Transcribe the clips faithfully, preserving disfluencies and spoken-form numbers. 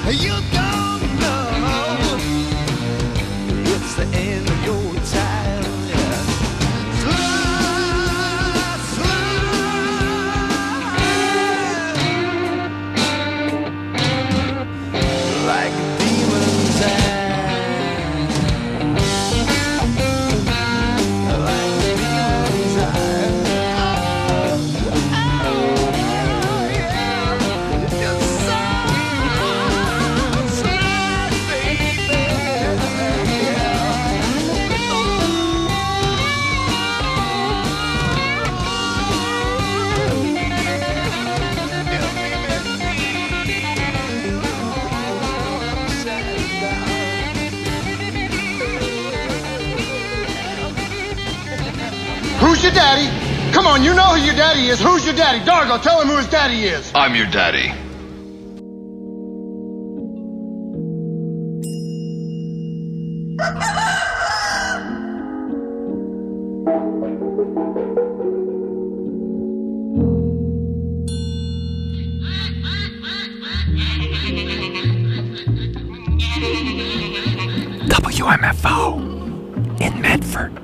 You don't know it's the end of your time. Yeah. Slow, slow, like a demon's eye. Who's your daddy? Come on, you know who your daddy is. Who's your daddy? Dargo, tell him who his daddy is. I'm your daddy. W M F O in Medford.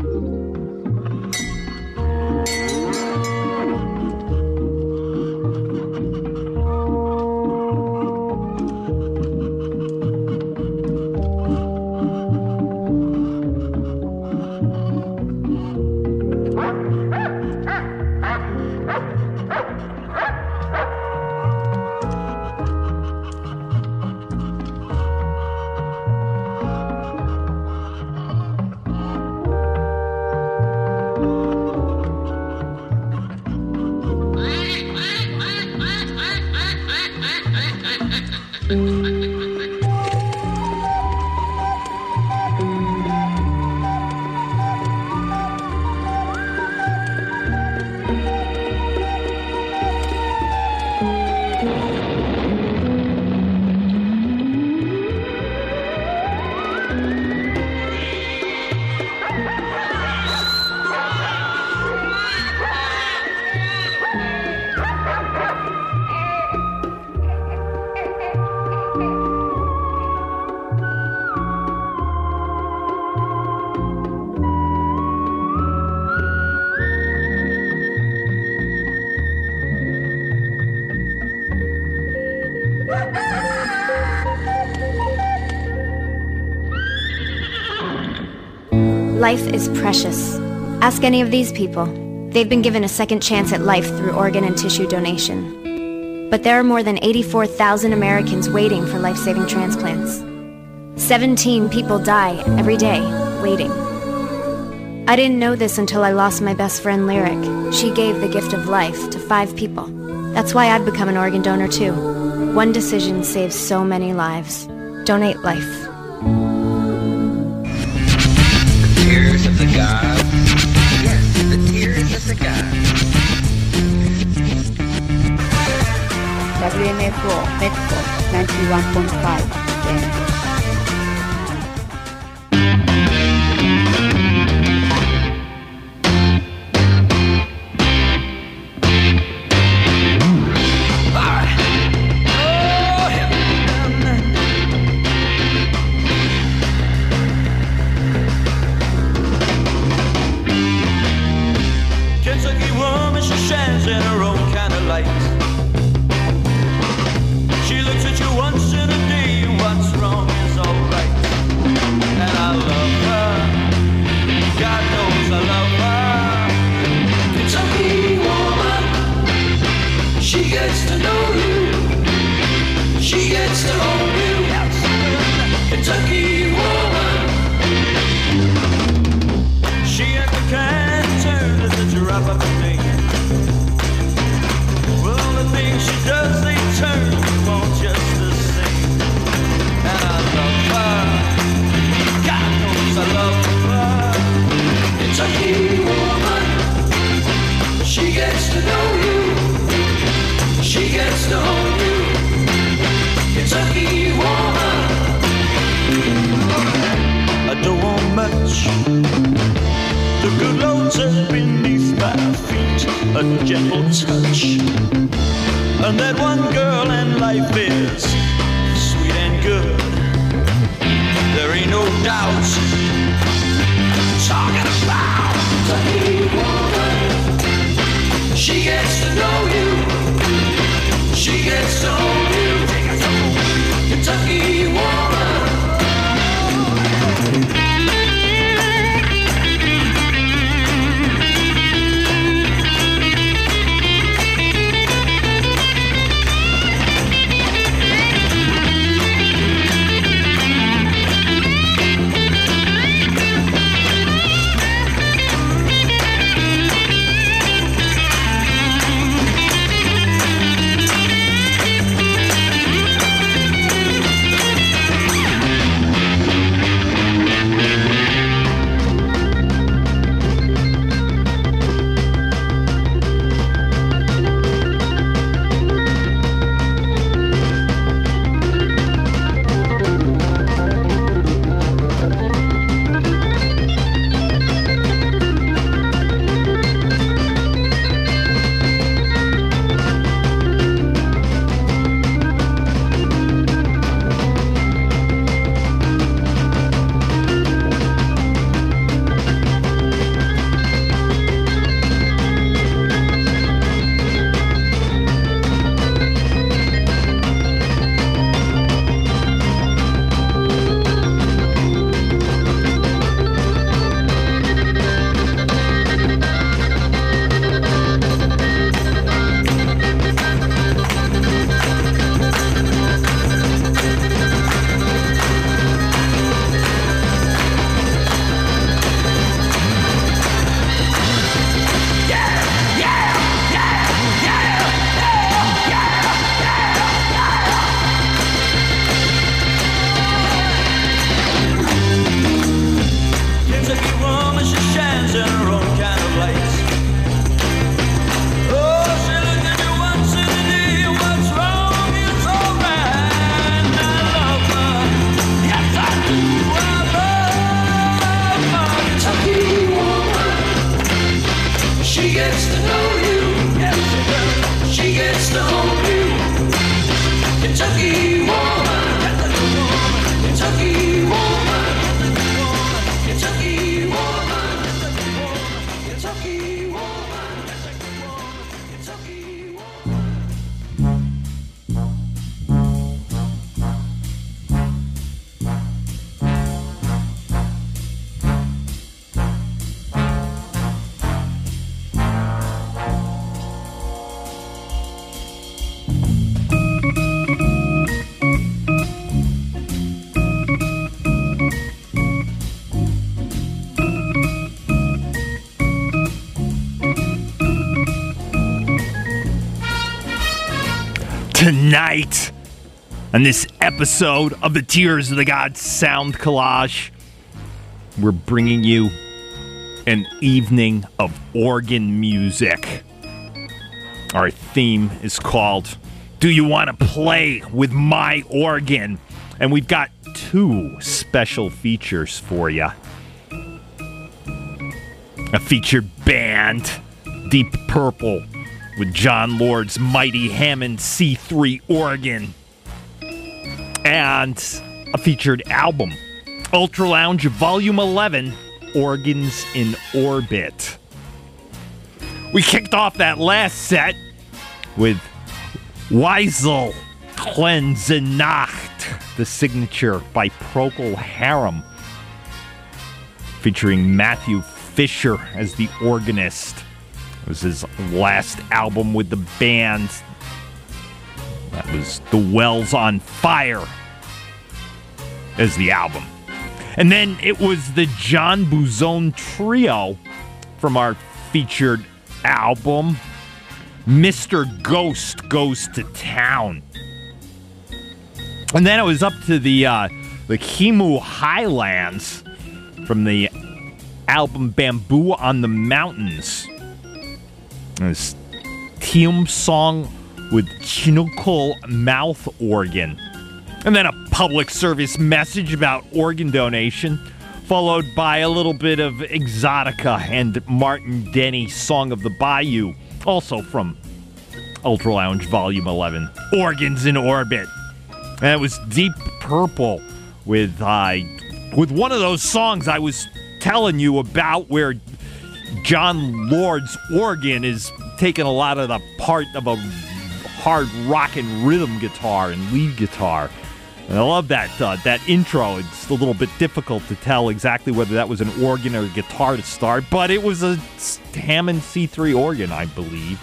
Life is precious. Ask any of these people. They've been given a second chance at life through organ and tissue donation. But there are more than eighty-four thousand Americans waiting for life-saving transplants. seventeen people die every day waiting. I didn't know this until I lost my best friend Lyric. She gave the gift of life to five people. That's why I've become an organ donor too. One decision saves so many lives. Donate life. Tears of the gods. Yes, the tears of the gods. W M F O Medford ninety-one point five F M. gentle touch. And that one girl in life is no doubt. Talking about Kentucky woman. She gets to know you. She gets to own you. Take us home, Kentucky woman. Tonight, on this episode of the Tears of the Gods Sound Collage, we're bringing you an evening of organ music. Our theme is called Do You Want to Play With My Organ? And we've got two special features for you. A featured band, Deep Purple, with John Lord's mighty Hammond C three organ. And a featured album, Ultra Lounge Volume eleven, Organs in Orbit. We kicked off that last set with Weisel Cleanse Nacht, the signature by Procol Harum, featuring Matthew Fisher as the organist. It was his last album with the band. That was The Wells on Fire as the album. And then it was the John Buzone Trio from our featured album, Mister Ghost Goes to Town. And then it was up to the uh, the Kimu Highlands from the album Bamboo on the Mountains. This theme song with Chinukul mouth organ. And then a public service message about organ donation, followed by a little bit of Exotica and Martin Denny, Song of the Bayou, also from Ultra Lounge Volume eleven, Organs in Orbit. And it was Deep Purple with uh, with one of those songs I was telling you about where John Lord's organ is taking a lot of the part of a hard rockin' rhythm guitar and lead guitar. And I love that uh, that intro. It's a little bit difficult to tell exactly whether that was an organ or a guitar to start, but it was a Hammond C three organ, I believe.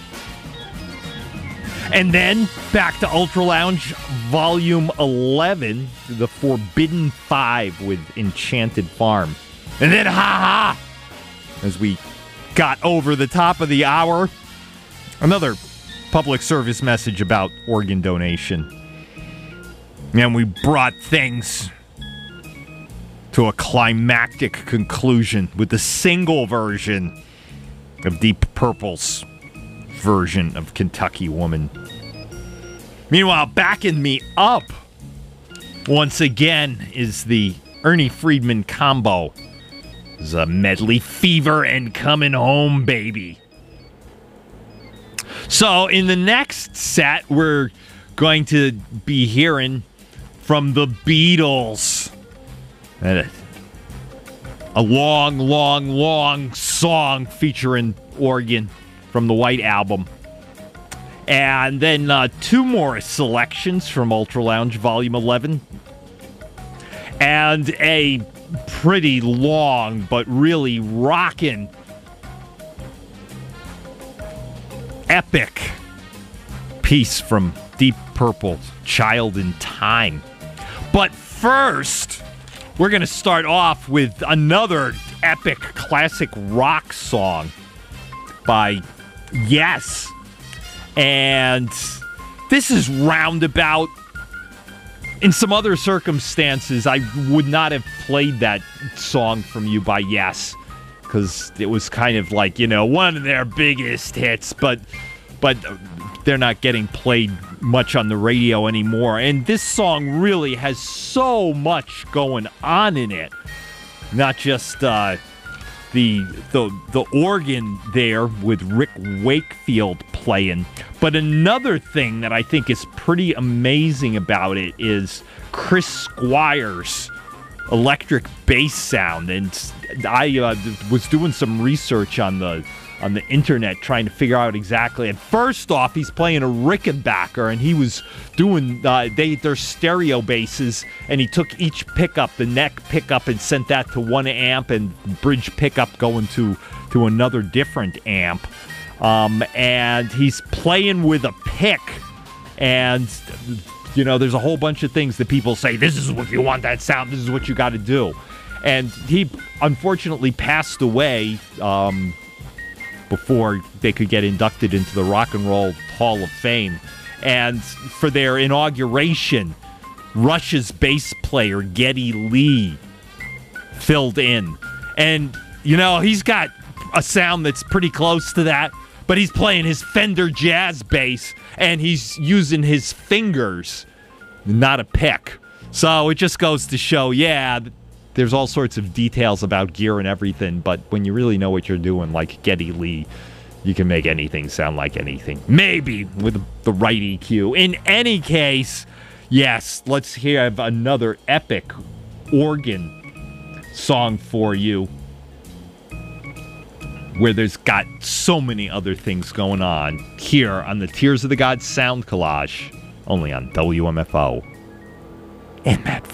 And then back to Ultra Lounge Volume eleven, The Forbidden Five with Enchanted Farm. And then, ha ha, as we got over the top of the hour, another public service message about organ donation. And we brought things to a climactic conclusion with the single version of Deep Purple's version of Kentucky Woman. Meanwhile, backing me up once again is the Ernie Friedman combo. It's a medley fever and coming home, baby. So in the next set, we're going to be hearing from the Beatles. A, a long, long, long song featuring organ from the White Album. And then uh, two more selections from Ultra Lounge Volume eleven. And a pretty long but really rockin' epic piece from Deep Purple, Child in Time. But first, we're going to start off with another epic classic rock song by Yes. And this is roundabout. In some other circumstances, I would not have played that song from you by Yes, because it was kind of like, you know, one of their biggest hits, but but they're not getting played much on the radio anymore. And this song really has so much going on in it. Not just uh, the the the organ there with Rick Wakefield playing, but another thing that I think is pretty amazing about it is Chris Squire's electric bass sound. And I uh, was doing some research on the on the internet trying to figure out exactly. And first off, he's playing a Rickenbacker, and he was doing uh, they their stereo basses, and he took each pickup, the neck pickup, and sent that to one amp, and bridge pickup going to to another different amp. Um, and he's playing with a pick, and you know, there's a whole bunch of things that people say, this is what you want that sound, this is what you got to do. And he unfortunately passed away um, before they could get inducted into the Rock and Roll Hall of Fame. And for their inauguration, Rush's bass player, Geddy Lee, filled in. And, you know, he's got a sound that's pretty close to that, but he's playing his Fender jazz bass, and he's using his fingers, not a pick. So it just goes to show, yeah, there's all sorts of details about gear and everything, but when you really know what you're doing, like Geddy Lee, you can make anything sound like anything. Maybe with the right E Q. In any case, yes, let's hear another epic organ song for you, where there's got so many other things going on here on the Tears of the Gods Sound Collage, only on W M F O and Medford.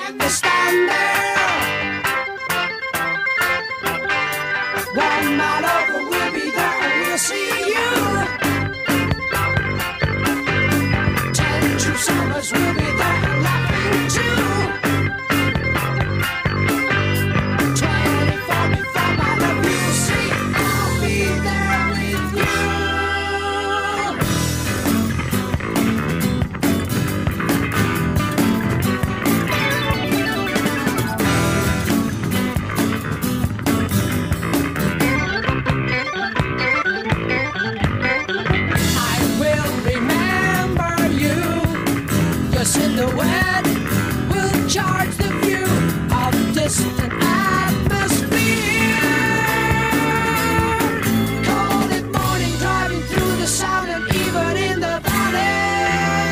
and they stand there. One mile over, we'll be there and we'll see you. Ten true summers, we'll be there and laughing too. Twenty-four before my love, you'll see. I'll be there with you. Silhouette will charge the view of distant atmosphere. Cold at morning, driving through the sound and even in the valley.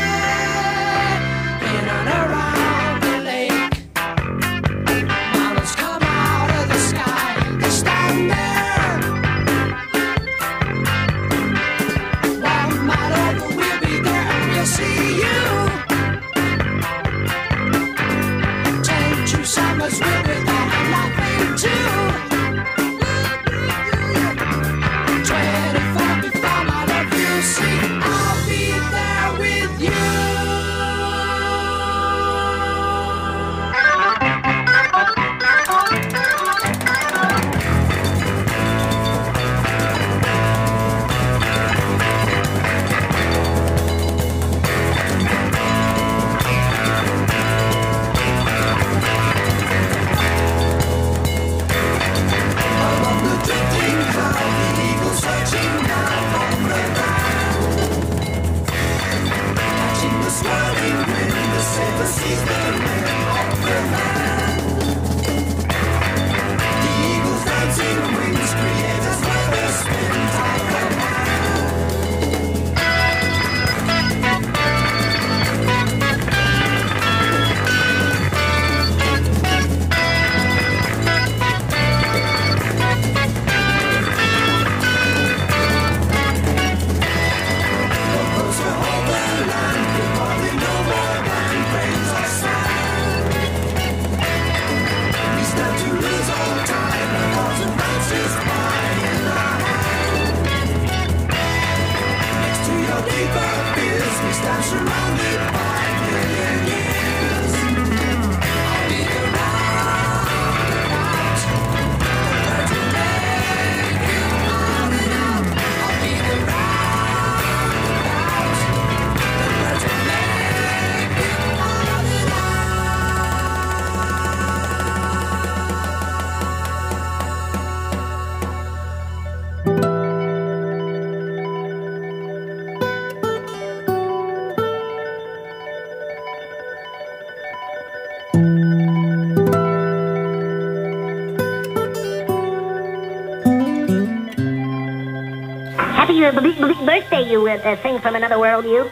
In and around the lake, mountains come out of the sky. They stand there. One mile over, we'll be there and we'll see you. Summers will be there and laughing too. Twenty-four before my love, you'll see. I'll be there with you. Happy uh, b- b- birthday, you uh, uh, thing from another world, you.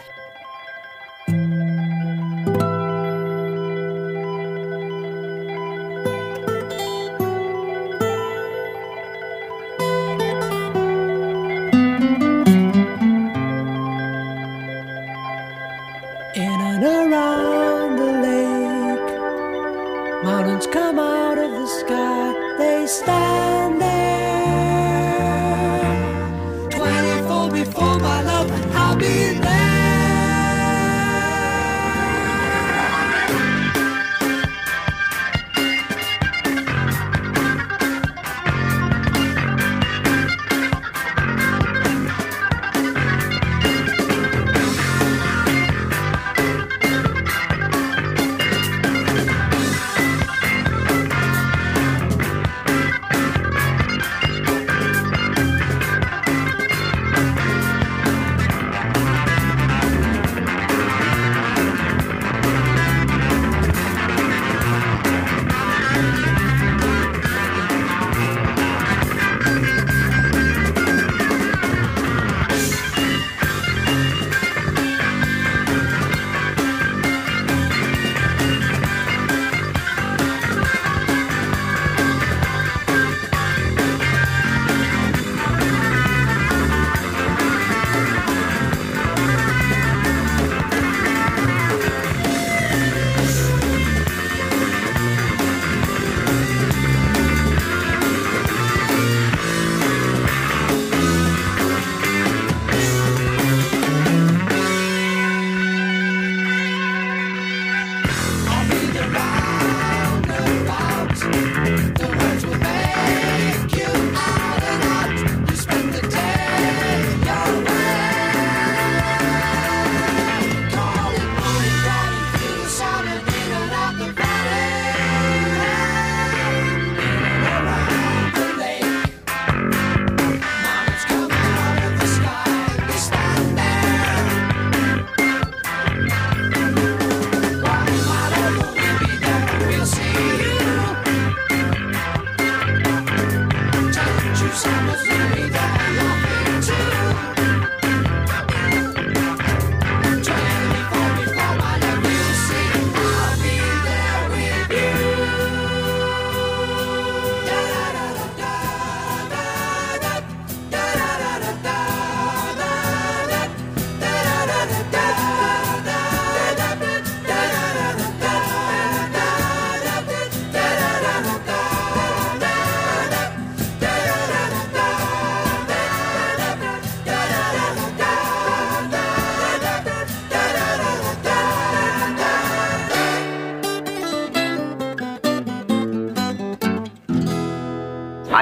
In and around the lake, mountains come out of the sky. They stand there. Twenty-four before my love, I'll be there.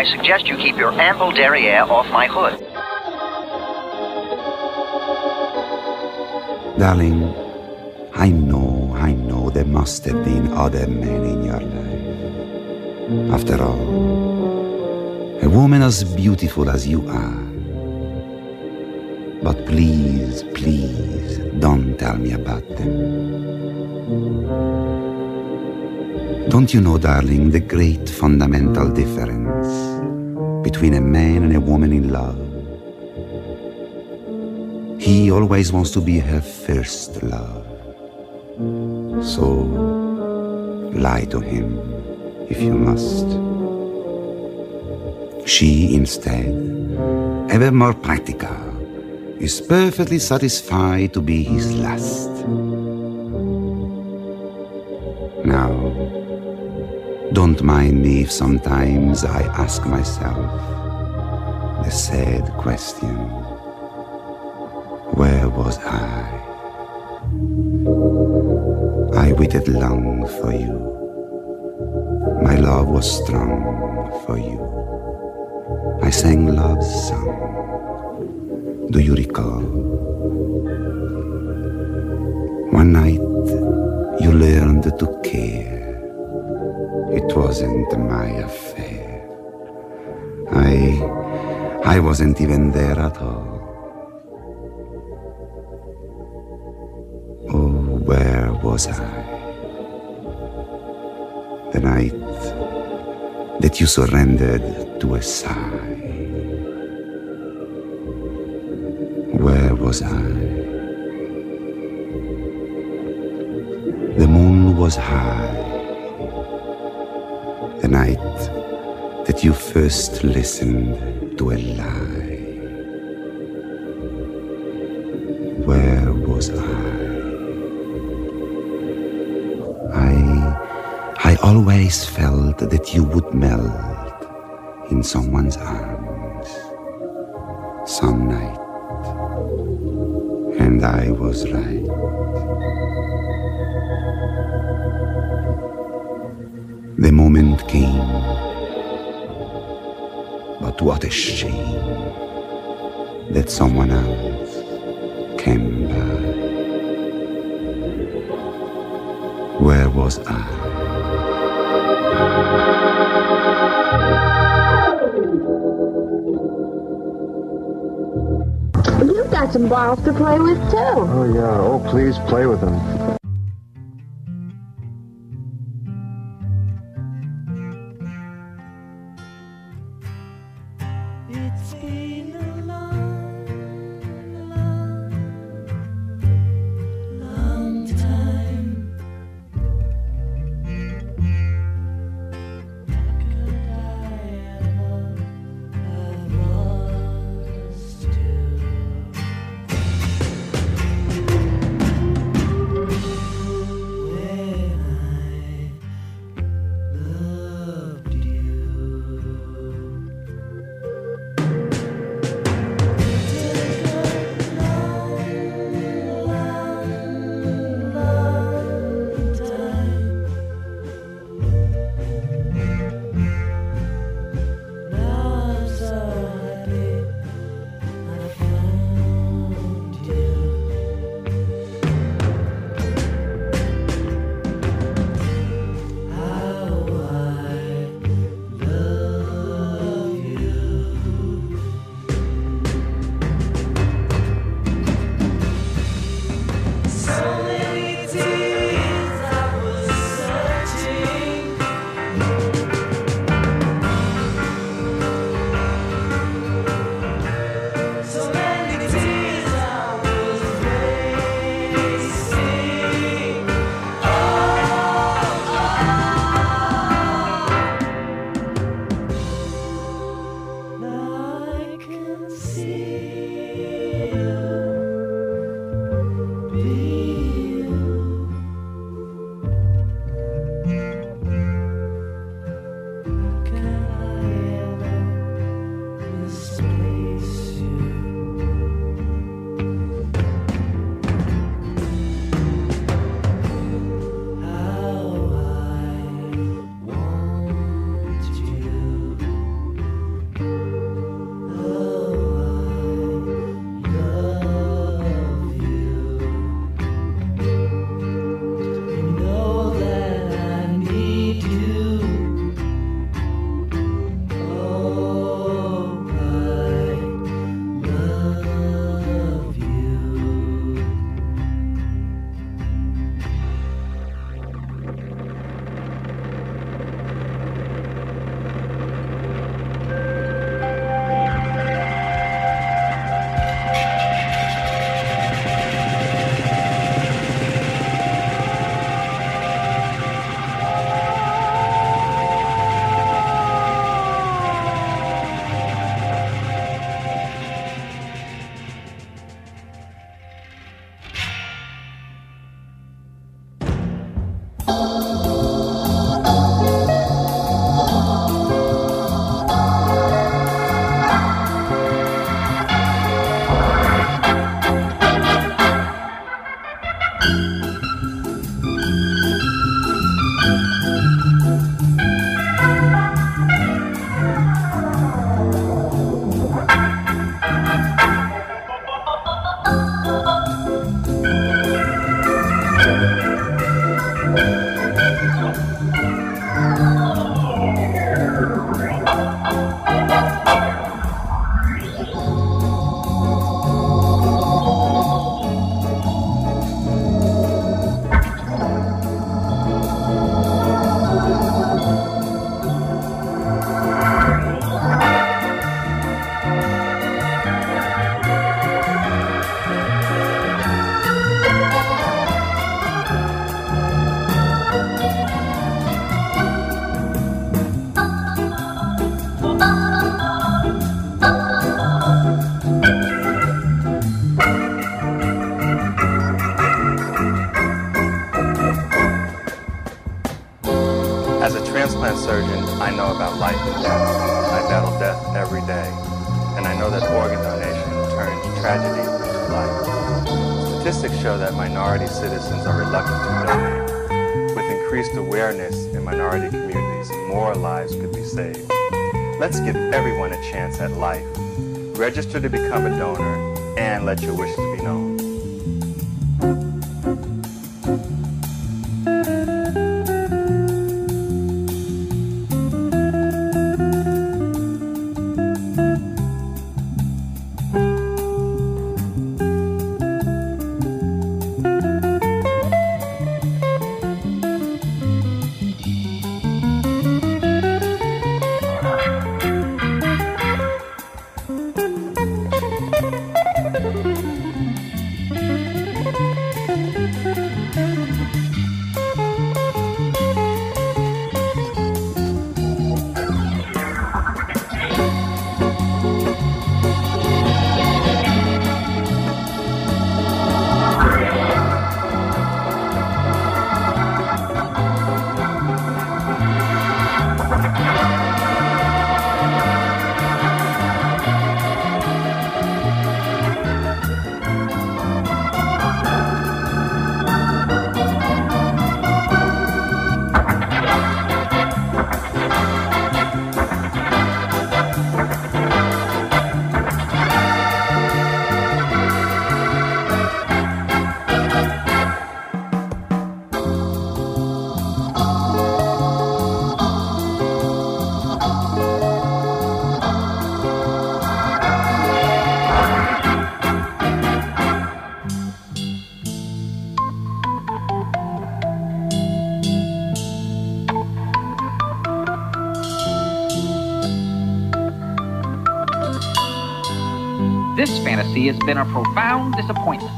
I suggest you keep your ample derriere off my hood. Darling, I know, I know there must have been other men in your life. After all, a woman as beautiful as you are. But please, please, don't tell me about them. Don't you know, darling, the great fundamental difference between a man and a woman in love? He always wants to be her first love. So, lie to him if you must. She, instead, ever more practical, is perfectly satisfied to be his last. Now, don't mind me if sometimes I ask myself the sad question, where was I? I waited long for you. My love was strong for you. I sang love's song. Do you recall? One night you learned to care. It wasn't my affair. I, I wasn't even there at all. Oh, where was I? The night that you surrendered to a sigh. Where was I? The moon was high. The night that you first listened to a lie. Where was I? I, I always felt that you would melt in someone's arms some night. And I was right. The moment came, but what a shame that someone else came by. Where was I? You've got some balls to play with, too. Oh, yeah. Oh, please play with them. It's been a long, long, long time. How could I ever have lost you? As a transplant surgeon, I know about life and death. I battle death every day, and I know that organ donation turns tragedy into life. Statistics show that minority citizens are reluctant to donate. With increased awareness in minority communities, more lives could be saved. Let's give everyone a chance at life. Register to become a donor, and let your wishes be known. This fantasy has been a profound disappointment.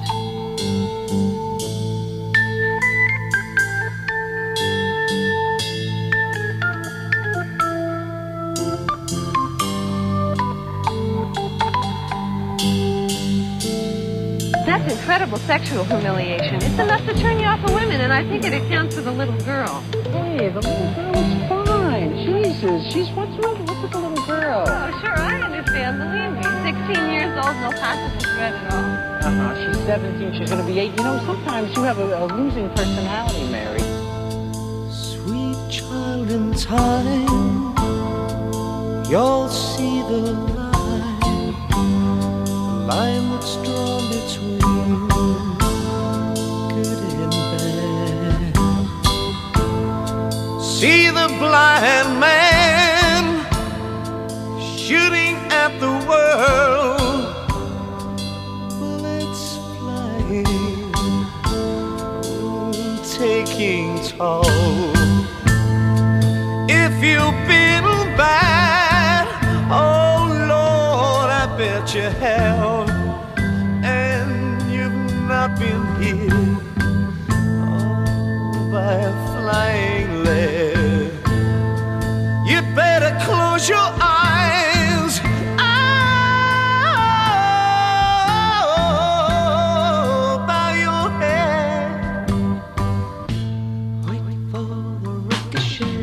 That's incredible sexual humiliation. It's enough to turn you off of women, and I think it accounts for the little girl. Hey, the little girl is fine. Jesus, she's what's wrong? What's with the little girl? Oh, sure, I understand. Believe me, sixteen years old, no possible threat at all. Uh-huh, she's seventeen, she's gonna be eight. You know, sometimes you have a, a losing personality, Mary. Sweet child in time, you'll see the line, the line that's drawn between good and bad. See the blind man shooting at the world, bullets flying, taking toll. If you've been bad, oh Lord, I bet you have, and you've not been hit oh, by a flying lead. You better close your eyes. Oh, bow your head. Wait for the ricochet.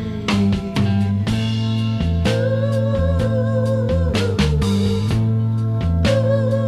Ooh, ooh.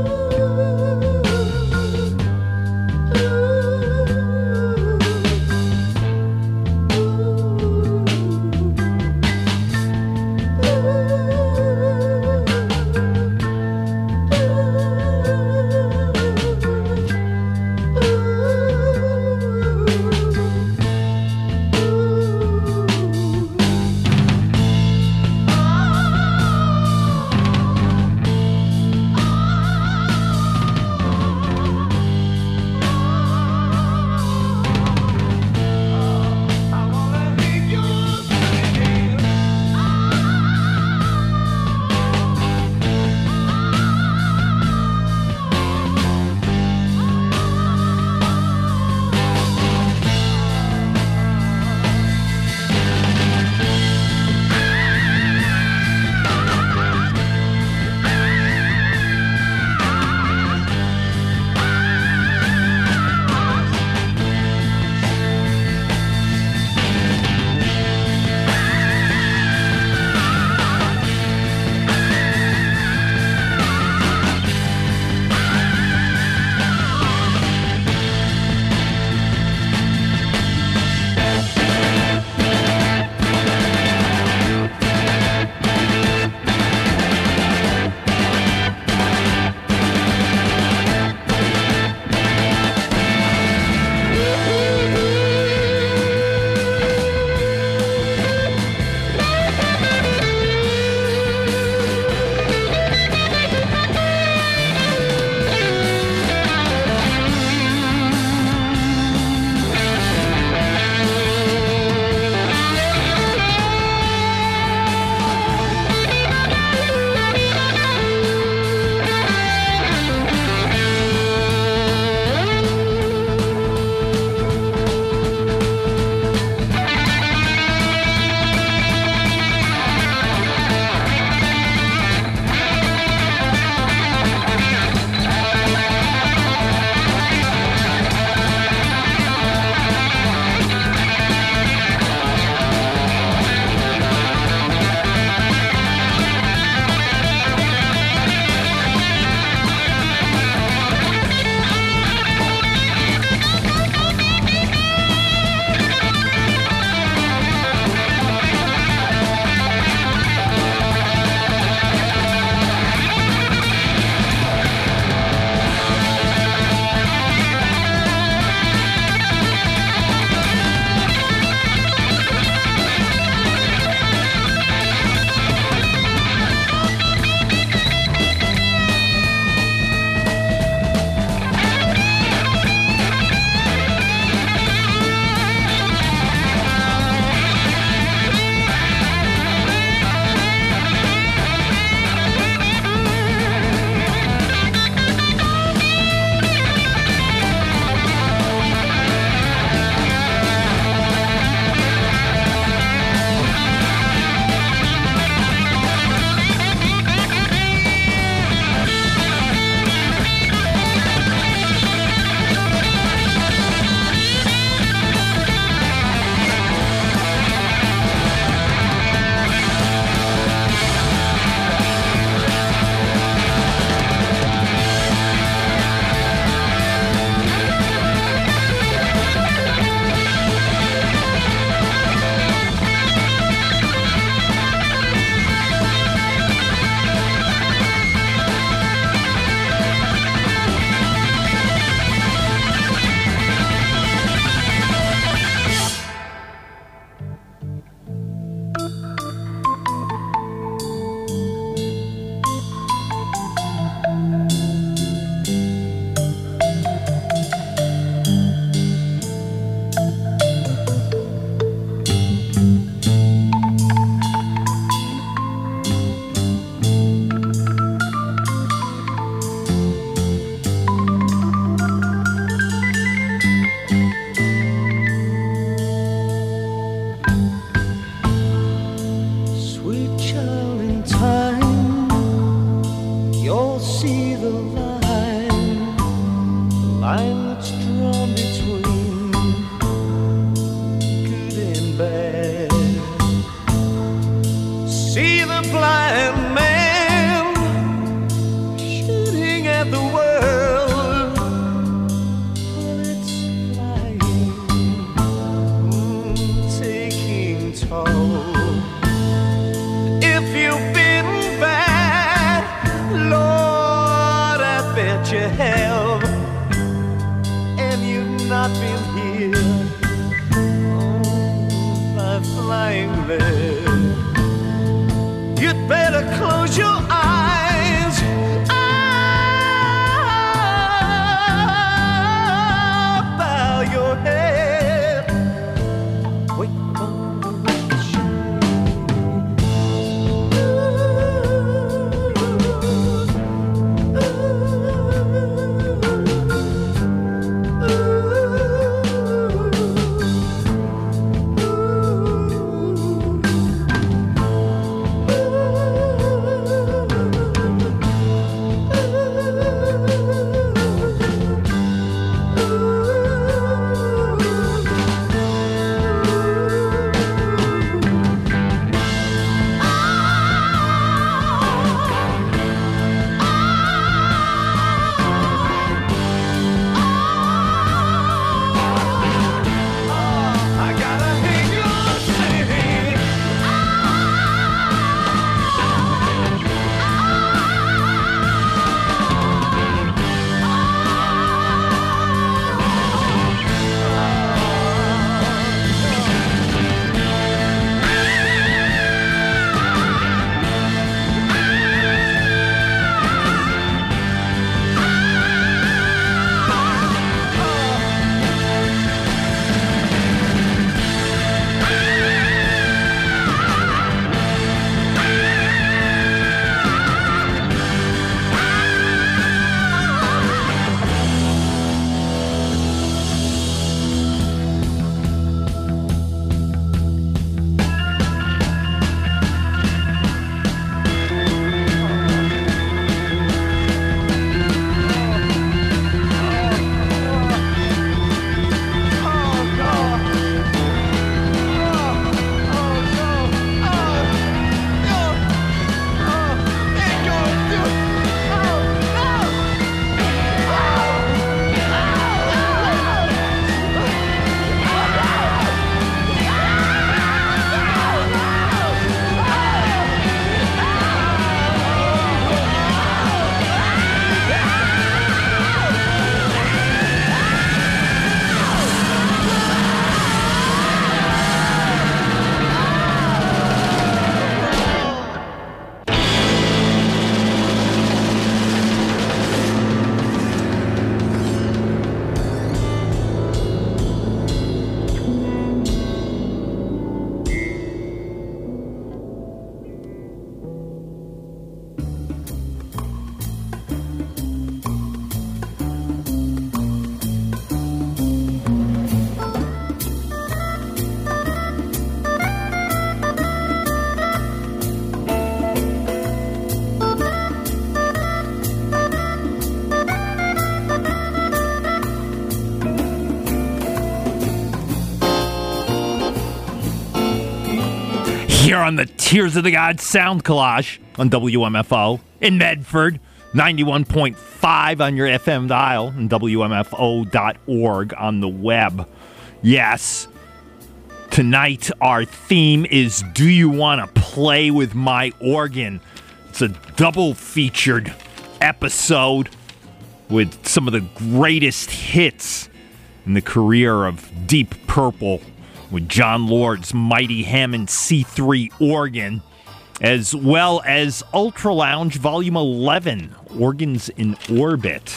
Here on the Tears of the Gods Sound Collage on W M F O in Medford, ninety-one point five on your F M dial, and W M F O dot org on the web. Yes, tonight our theme is Do You Want to Play With My Organ? It's a double featured episode with some of the greatest hits in the career of Deep Purple, with John Lord's mighty Hammond C three organ, as well as Ultra Lounge Volume eleven, Organs in Orbit.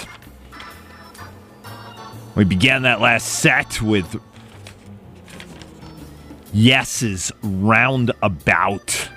We began that last set with Yes's Roundabout,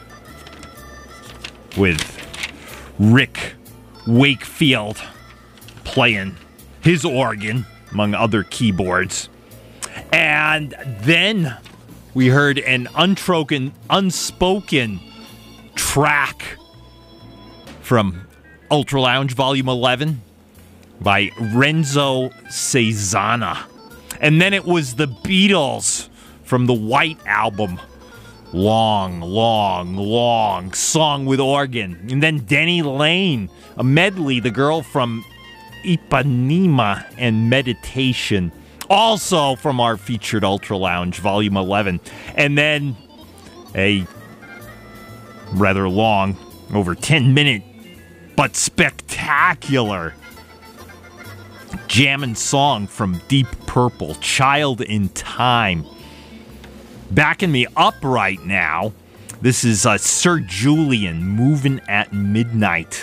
with Rick Wakefield playing his organ, among other keyboards. And then we heard an untroken, unspoken track from Ultra Lounge Volume eleven by Renzo Cesana. And then it was the Beatles from the White Album, Long, Long, Long, Song with Organ. And then Denny Lane, a medley, The Girl from Ipanema and Meditation, also from our featured Ultra Lounge Volume eleven. And then a rather long, over ten minute, but spectacular jammin' song from Deep Purple, Child in Time. Backing me up right now, this is uh, Sir Julian, Moving at Midnight.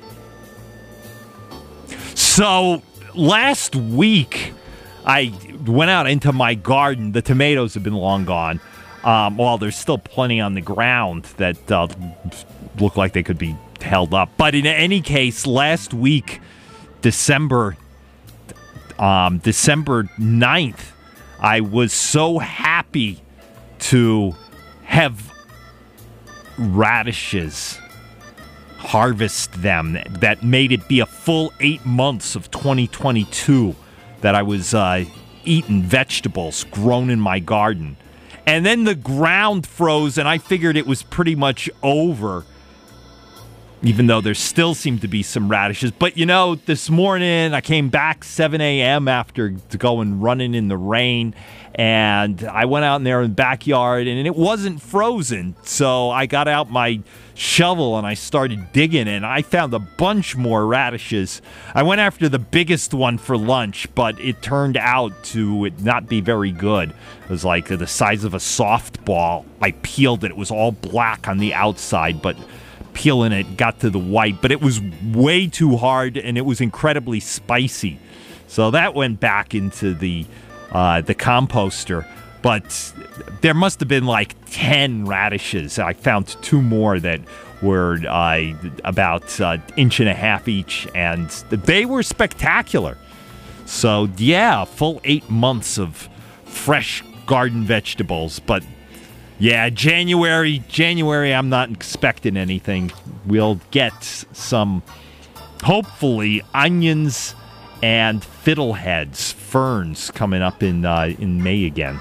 So, last week, I went out into my garden. The tomatoes have been long gone. Um, well, there's still plenty on the ground that uh, look like they could be held up. But in any case, last week, December, um, December ninth, I was so happy to have radishes, harvest them. That made it be a full eight months of twenty twenty-two that I was uh, eating vegetables grown in my garden. And then the ground froze, and I figured it was pretty much over, even though there still seemed to be some radishes. But, you know, this morning I came back seven a.m. after going running in the rain, and I went out in there in the backyard, and it wasn't frozen. So I got out my shovel and I started digging, and I found a bunch more radishes. I went after the biggest one for lunch, but it turned out to not be very good. It was like the size of a softball. I peeled it. It was all black on the outside, but peeling it got to the white. But it was way too hard, and it was incredibly spicy. So that went back into the uh, the composter. But there must have been like ten radishes. I found two more that were uh, about an uh, inch and a half each, and they were spectacular. So, yeah, full eight months of fresh garden vegetables. But, yeah, January, January, I'm not expecting anything. We'll get some, hopefully, onions and fiddleheads, ferns, coming up in uh, in May again.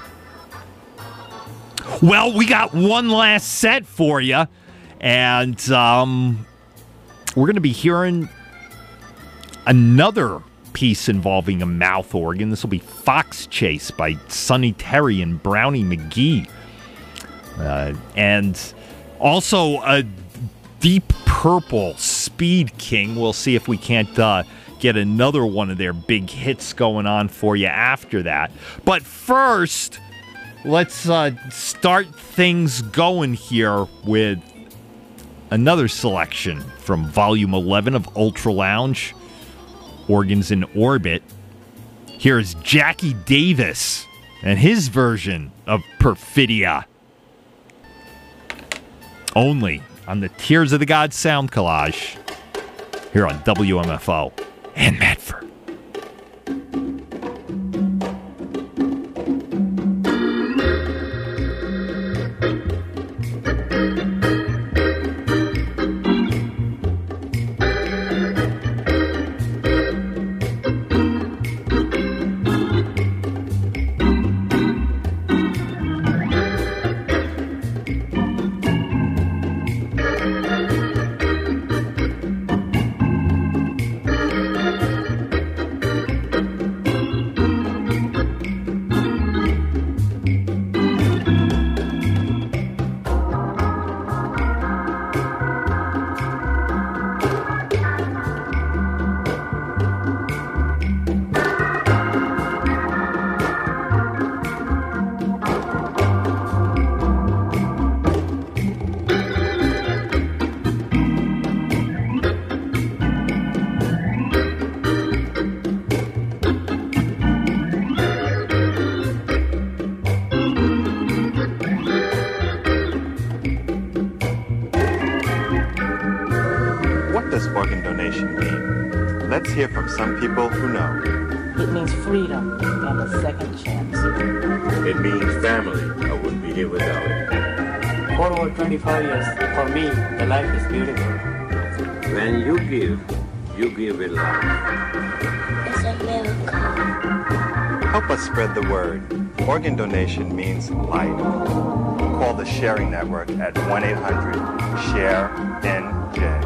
Well, we got one last set for you, and um, we're going to be hearing another piece involving a mouth organ. This will be Fox Chase by Sonny Terry and Brownie McGee. Uh, and also a Deep Purple Speed King. We'll see if we can't uh, get another one of their big hits going on for you after that. But first, let's uh, start things going here with another selection from Volume eleven of Ultra Lounge, Organs in Orbit. Here's Jackie Davis and his version of Perfidia. Only on the Tears of the Gods Sound Collage here on W M F O and Medford. donation mean? Let's hear from some people who know. It means freedom and a second chance. It means family. I wouldn't be here without it. For over twenty-five years, for me, the life is beautiful. When you give, you give with love. It's a miracle. Help us spread the word. Organ donation means life. Call the Sharing Network at one eight hundred share N J.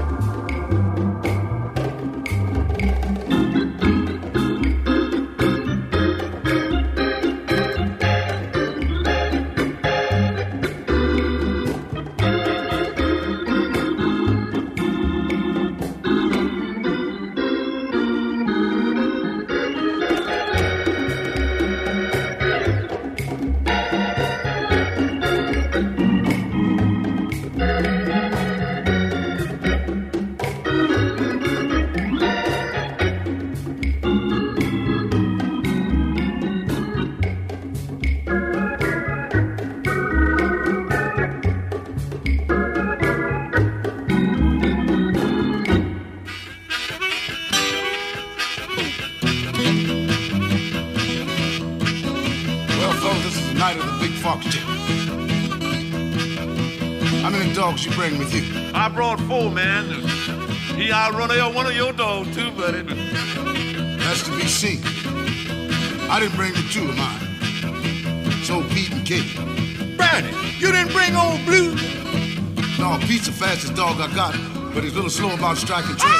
You bring with you? I brought four, man. He outrun one of your dogs, too, buddy. That's to be seen. I didn't bring the two of mine. So Pete and Kate. Brownie, you didn't bring old Blue? No, Pete's the fastest dog I got, but he's a little slow about striking trail.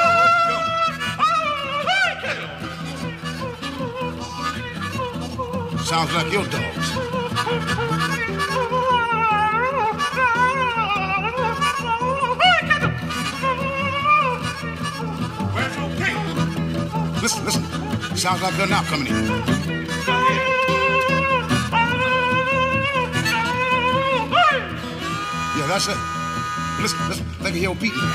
Sounds like your dogs. Listen, listen. Sounds like they're now coming in. Yeah, that's it. Listen, listen. They can hear old Pete.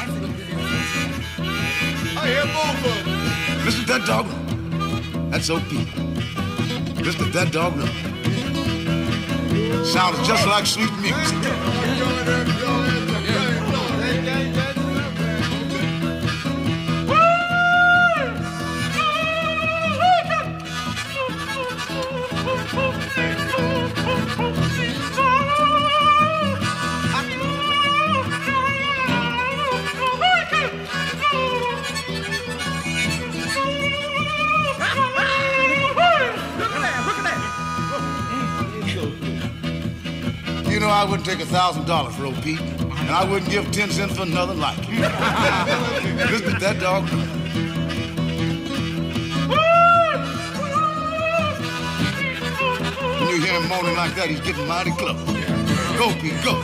I hear both of them. Listen to that dog. That's old Pete. Listen to that dog. Sounds just like sweet music. You know, I wouldn't take a thousand dollars for old Pete, and I wouldn't give ten cents for another like him. Listen to that dog. When you hear him moaning like that, he's getting mighty close. Go, Pete, go.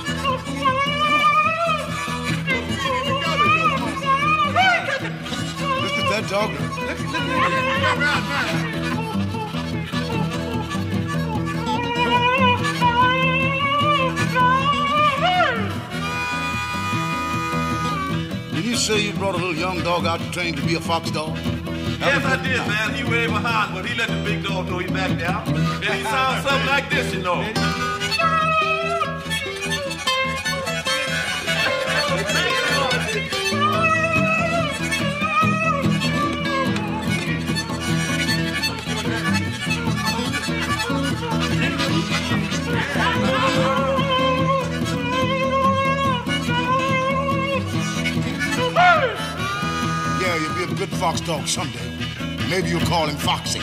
Listen to that dog. Did you say you brought a little young dog out to train to be a fox dog? Yes, I did, man. He way behind, but he let the big dog know he backed out. And he sounds something like this, you know. Yeah, you'll be a good fox dog someday. Maybe you'll call him Foxy.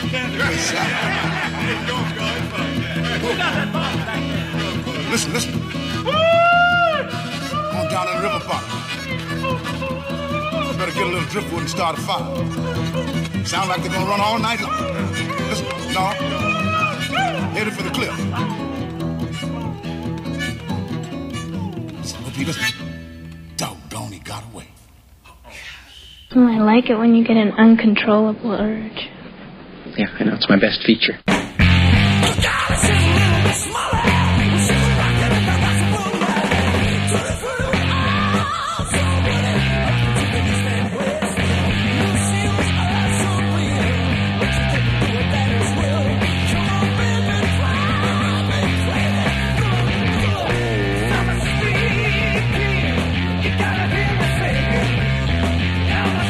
Listen, listen. On down in the river bottom. Better get a little driftwood and start a fire. Sound like they're gonna run all night long. Listen, no. Headed for the cliff. Listen, Opie, listen. Doggone, he got away. Oh, I like it when you get an uncontrollable urge. Yeah, I know. It's my best feature. Gotta hear me say it.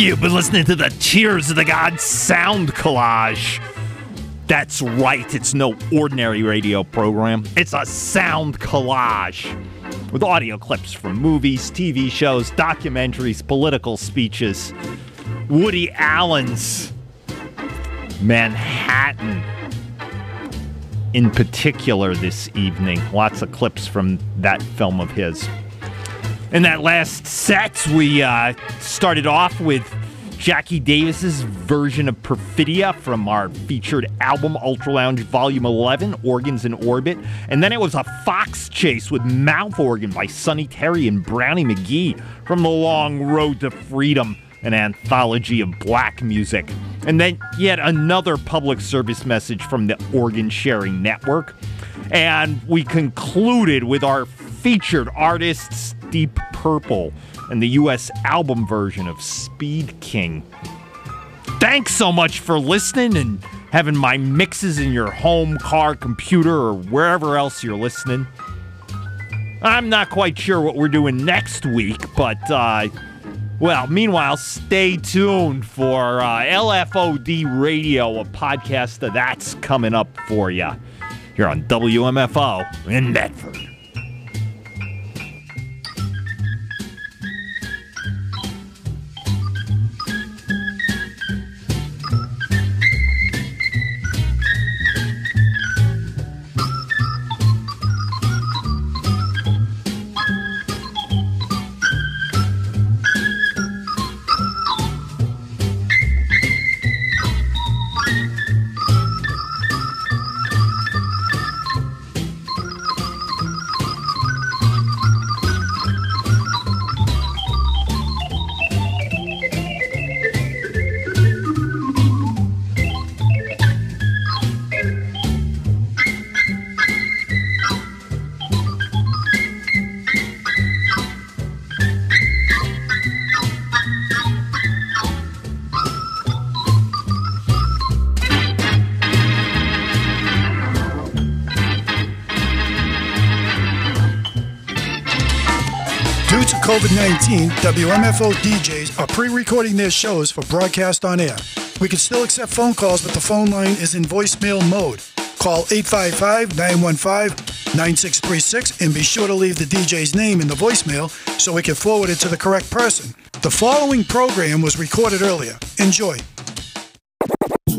You've been listening to the Tears of the Gods sound collage. That's right, it's no ordinary radio program. It's a sound collage with audio clips from movies, T V shows, documentaries, political speeches, Woody Allen's Manhattan in particular this evening. Lots of clips from that film of his. In that last set, we uh, started off with Jackie Davis's version of Perfidia from our featured album, Ultra Lounge Volume eleven, Organs in Orbit. And then it was a fox chase with Mouth Organ by Sonny Terry and Brownie McGee from The Long Road to Freedom, an anthology of black music. And then yet another public service message from the Organ Sharing Network. And we concluded with our featured artists, Deep Purple, and the U S album version of Speed King. Thanks so much for listening and having my mixes in your home, car, computer, or wherever else you're listening. I'm not quite sure what we're doing next week, but, uh, well, meanwhile, stay tuned for uh, L F O D Radio, a podcast that's coming up for you here on W M F O in Medford. COVID nineteen, W M F O D Js are pre-recording their shows for broadcast on air. We can still accept phone calls, but the phone line is in voicemail mode. Call eight five five, nine one five, nine six three six and be sure to leave the D J's name in the voicemail so we can forward it to the correct person. The following program was recorded earlier. Enjoy.